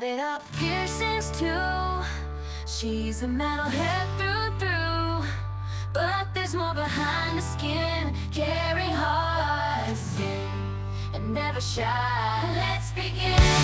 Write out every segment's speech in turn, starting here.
Added up piercings too. She's a metalhead through through, but there's more behind the skin. Caring heart, sin, and never shy. Let's begin.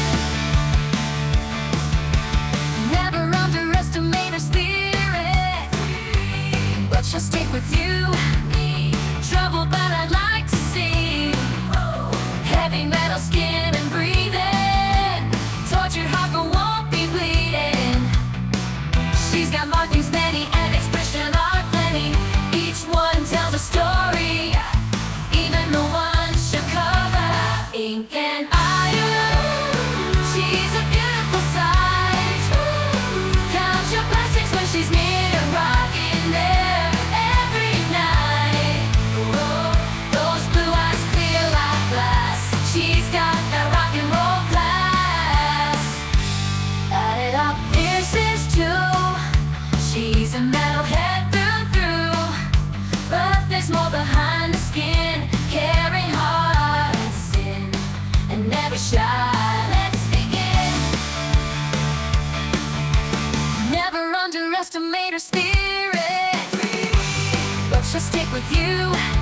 Never underestimate her spirit, but she'll stick with you. Trouble, but I'd like to see heavy metal skin and breathing. Tortured heart, but won't be bleeding. She's got markings many and expression are plenty. Each one tells a story, even the one she'll cover. Ink and iron, she's a beautiful sight. Count your blessings when she's near, rocking there every night. Oh, those blue eyes clear like glass. She's got that rock and roll class. Added up pierces too. She's a metalhead through through, but there's more behind the skin. Caring heart and sin, and never shy. Let's begin. Never underestimate her spirit, but she'll stick with you.